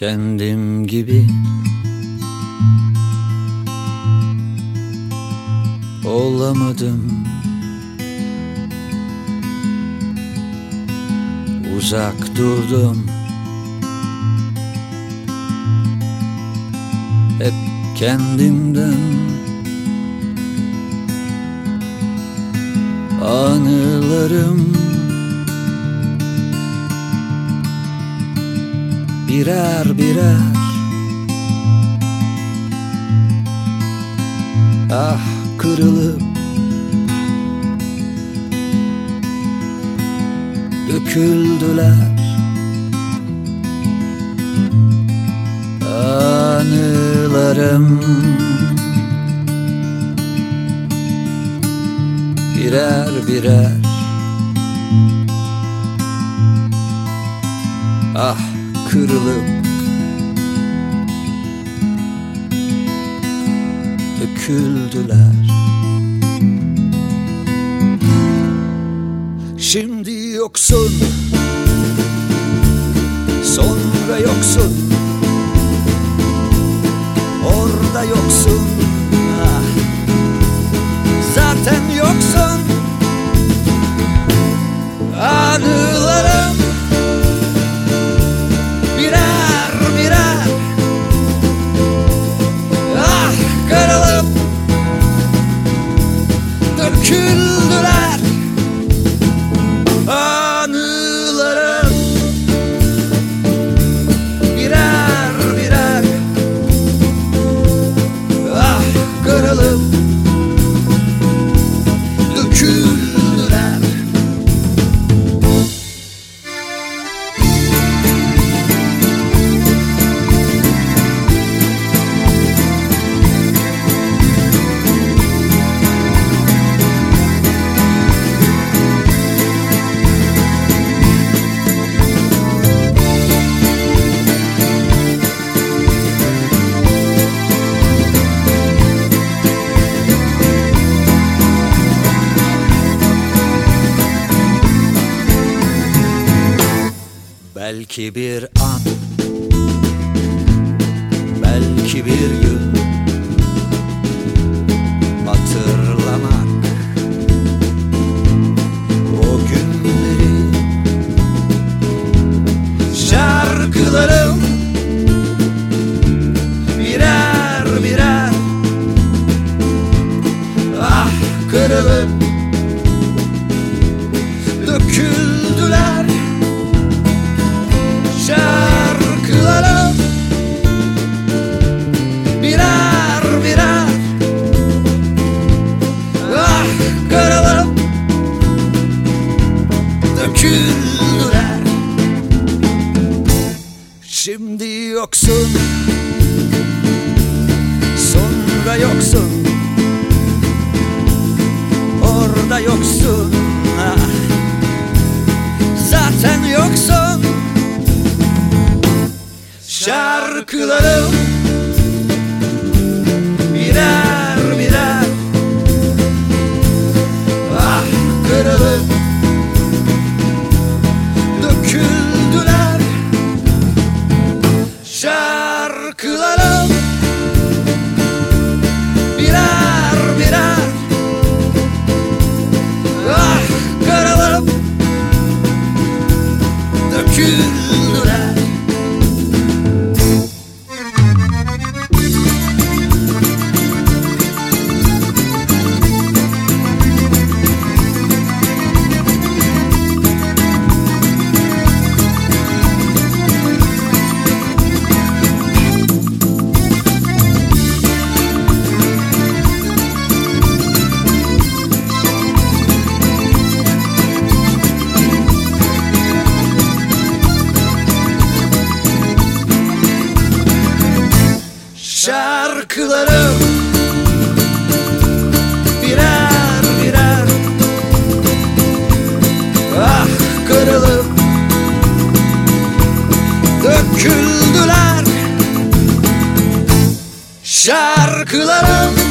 Kendim gibi olamadım. Uzak durdum, hep kendimden. Anılarım birer birer, ah kırılıp döküldüler. Anılarım birer birer, ah kırılıp döküldüler. Şimdi yoksun, sonra yoksun, orada yoksun, ah, zaten yoksun. Anılarım birer birer, ah kırılıp döküldüler. Anılarım birer birer, ah kırılıp döküldüler. Belki bir an, belki bir gün hatırlamak o günleri. Şarkılarım birer birer, ah kırılıp döküldüler. Şarkılarım birer birer, ah kırılıp döküldüler. Şimdi yoksun, sonra yoksun, orada yoksun, ah, zaten yoksun. Şarkılarım birer birer, ah kırılıp döküldüler. Şarkılarım birer birer, ah kırılıp döküldüler. Şarkılarım birer birer, ah kırılıp döküldüler. Şarkılarım